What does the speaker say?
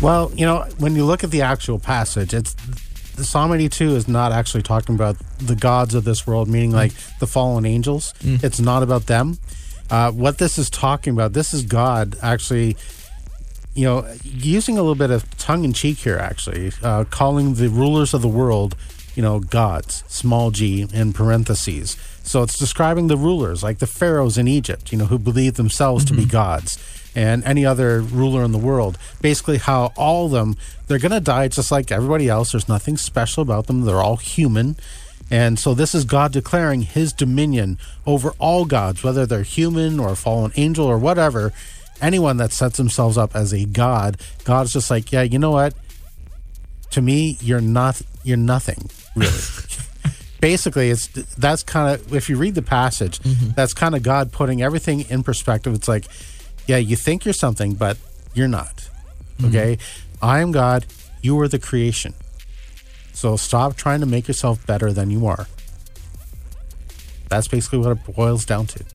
Well, when you look at the actual passage, the Psalm 82 is not actually talking about the gods of this world, meaning like the fallen angels. It's not about them. What this is talking about, this is God actually, using a little bit of tongue-in-cheek here, actually, calling the rulers of the world, gods, small g, in parentheses. So it's describing the rulers, like the pharaohs in Egypt, who believe themselves to be gods, and any other ruler in the world. Basically how all of them, they're going to die just like everybody else. There's nothing special about them. They're all human. And so this is God declaring his dominion over all gods, whether they're human or a fallen angel or whatever. Anyone that sets themselves up as a god, God's just like, yeah, you know what? To me, you're nothing, really. Basically, that's kind of, if you read the passage, that's kind of God putting everything in perspective. It's like, yeah, you think you're something, but you're not. Okay? I am God. You are the creation. So stop trying to make yourself better than you are. That's basically what it boils down to.